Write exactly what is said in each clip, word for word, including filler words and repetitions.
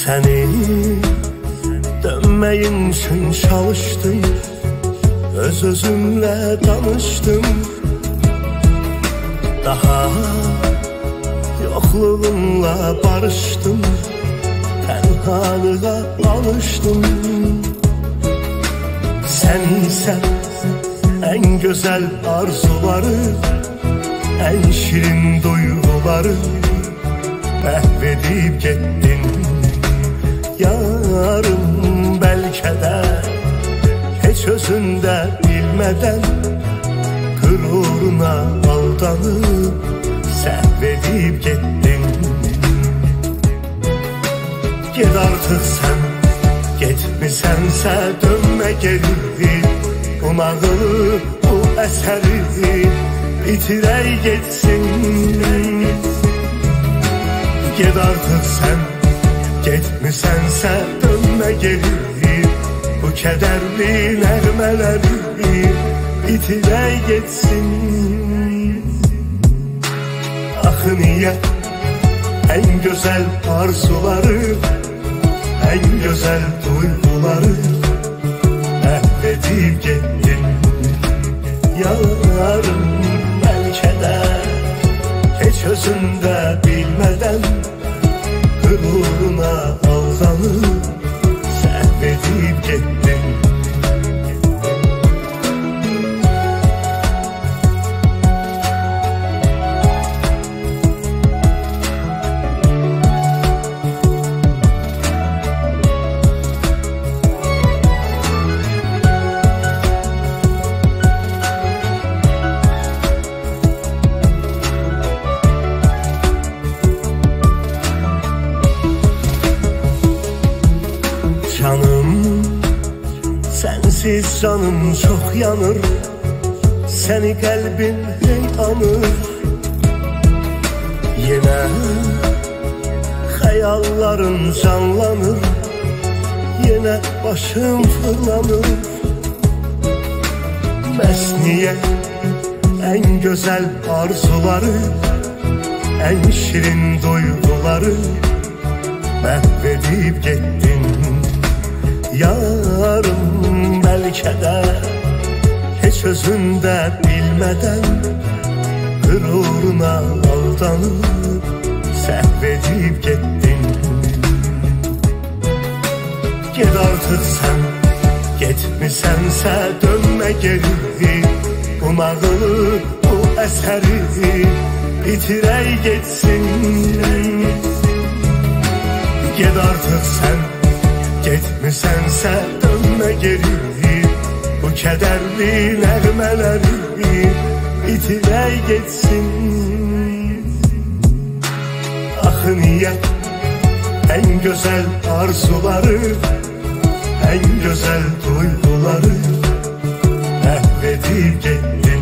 Səni dönməyin üçün çalışdım, öz özümlə danışdım. Daha yoxluğunla barışdım, tənhalığa alışdım. Sən isə ən gözəl arzuları, ən şirin duyğuları məhv edib getdin. Yarım bəlkə də heç özündə bilmədən qüruruna aldanıb səhv edib getdin. Ged artıq sən, getmisənsə dönmə geri, bu nağılı, bu əsəri bitirək getsin. Ged artıq sən, getmisənsə dönmə geri, bu kədərli nəğmələri bitirək getsin. Axı niyə ən gözəl arzuları, ən gözəl duyğuları məhv edib getdin. Yarım bəlkə də heç özündə bilmədən qüruruna aldanıb səhv edib getdin. Canım, sensiz canım çok yanır, seni kalbim hey anır. Yine hayalların canlanır, yine başım fırlanır. Bəs niye en güzel arzuları, en şirin duyguları məhv edib getdin. Yarım bəlkə də heç özündə bilmədən qüruruna aldanıb səhv edib getdin. Ged artıq sən, getmisənsə dönmə geri, bu nağılı, bu əsəri bitirək getsin. Ged artıq sən, getmisənsə dönmə geri, bu kədərli nəğmələri bitirək getsin. Axı niyə ən gözəl arzuları, ən gözəl duyğuları məhv edib getdin.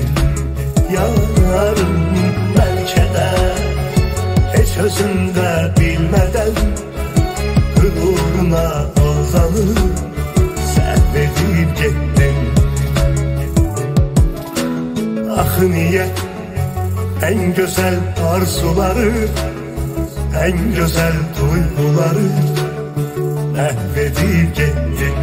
Yarım bəlkə də heç özündə bilmədən qüruruna aldanıb səhv edib getdin. Axı niyə ən gözəl arzuları, ən gözəl duyğuları məhv edib getdin.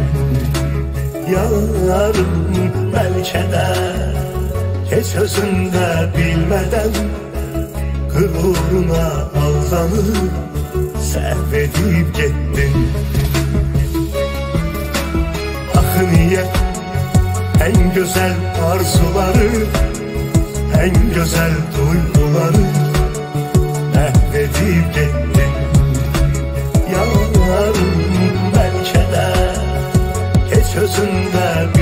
Yarım bəlkə də heç özündə bilmədən qüruruna aldanıb səhv edib getdin. Axı niyə ən gözəl arzuları, ən gözəl duyğuları məhv edib getdin. Yarım bəlkə də heç özündə